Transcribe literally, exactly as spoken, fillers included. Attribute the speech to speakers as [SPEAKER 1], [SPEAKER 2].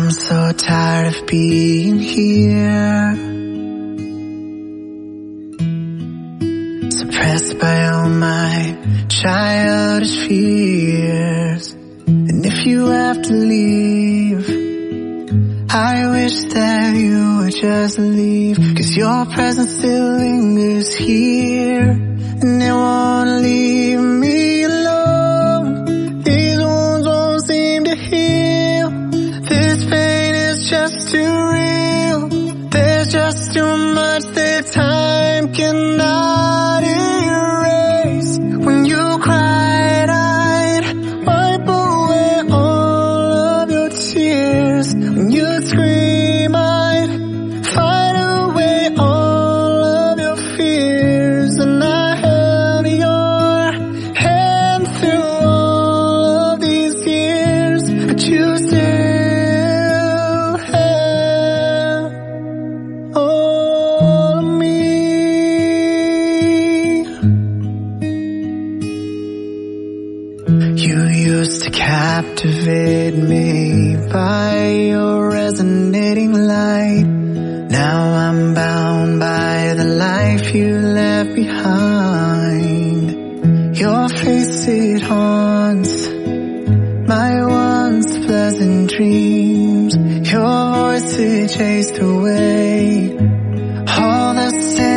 [SPEAKER 1] I'm so tired of being here, suppressed by all my childish fears. And if you have to leave, I wish that you would just leave, 'cause your presence still lingers here, and it won't leave me alone. These wounds won't seem to heal. This pain is just too real. There's just too much that time cannot erase. When you cried, I'd wipe away all of your tears. When you scream, I'd fight away all of your fears. And I held your hand through all of these years, but you still have all of me. You used to captivate me by your resonating light. Now I'm bound by the life you left behind. Your face, it haunts my once pleasant dreams. Your voice, it chased away all the